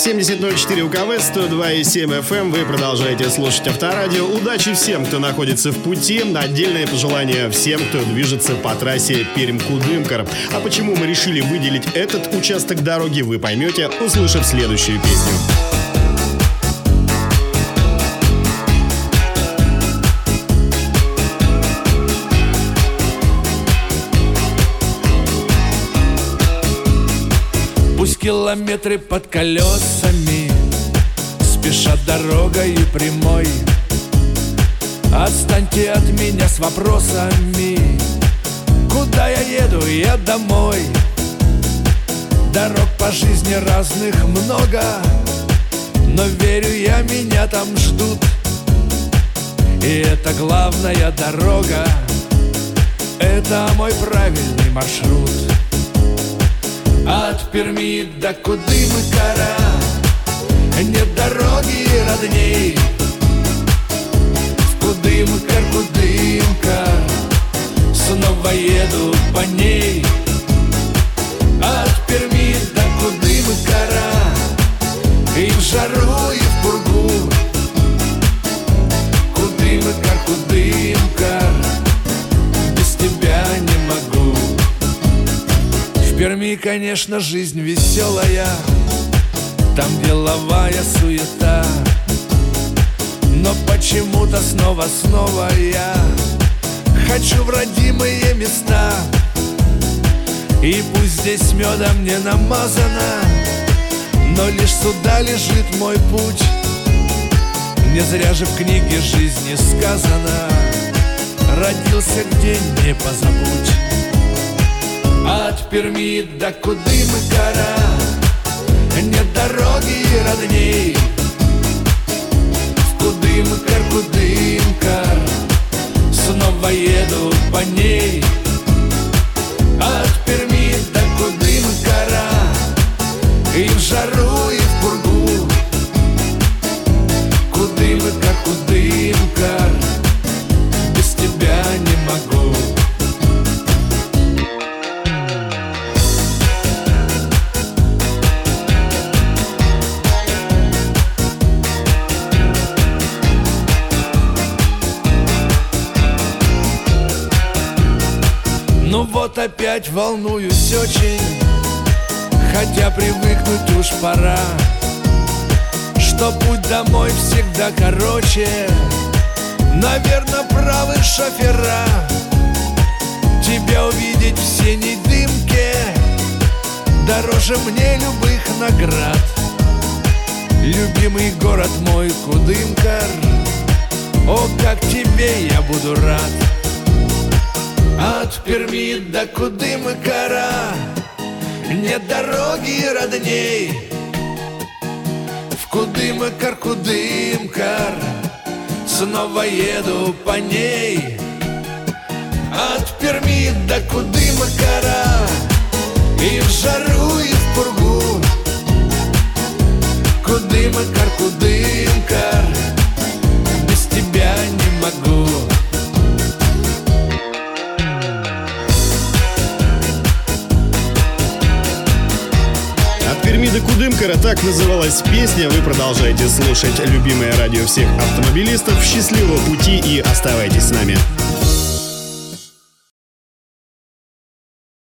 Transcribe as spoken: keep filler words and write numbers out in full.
семьдесят ноль четыре УКВ, сто два и семь эф эм. Вы продолжаете слушать Авторадио. Удачи всем, кто находится в пути. Отдельное пожелание всем, кто движется по трассе Пермь-Кудымкар. А почему мы решили выделить этот участок дороги, вы поймете, услышав следующую песню. Пусть километры под колесами спешат дорогой прямой. Отстаньте от меня с вопросами: куда я еду? Я домой. Дорог по жизни разных много, но верю я, меня там ждут. И это главная дорога, это мой правильный маршрут. От Перми до Кудымкара нет дороги родней. В Кудымкар, Кудымкар, снова еду по ней. От Перми до Кудымкара, и в жару, и в пургу. Кудымкар, Кудымкар, без тебя не могу. В Перми, конечно, жизнь веселая, там деловая суета. Но почему-то снова-снова я хочу в родимые места. И пусть здесь медом не намазано, но лишь сюда лежит мой путь. Не зря же в книге жизни сказано: родился где, не позабудь. От Перми до Кудымкара нет дороги родней. В Кудымкар, Кудымкар, снова еду по ней. От Перми до Кудымкара, и в жару, и в пургу. Кудымкар, Кудымкар, без тебя не могу. Ну вот опять волнуюсь очень, хотя привыкнуть уж пора, что путь домой всегда короче. Наверно, правы шофера. Тебя увидеть в синей дымке дороже мне любых наград. Любимый город мой Кудымкар, о, как тебе я буду рад. От Перми до Кудымкара нет дороги родней. В Кудымкар, Кудымкар, снова еду по ней. От Перми до Кудымкара, и в жару, и в пургу. Кудымкар, Кудымкар, без тебя не могу. До Кудымкара, так называлась песня. Вы продолжаете слушать любимое радио всех автомобилистов. Счастливого пути и оставайтесь с нами.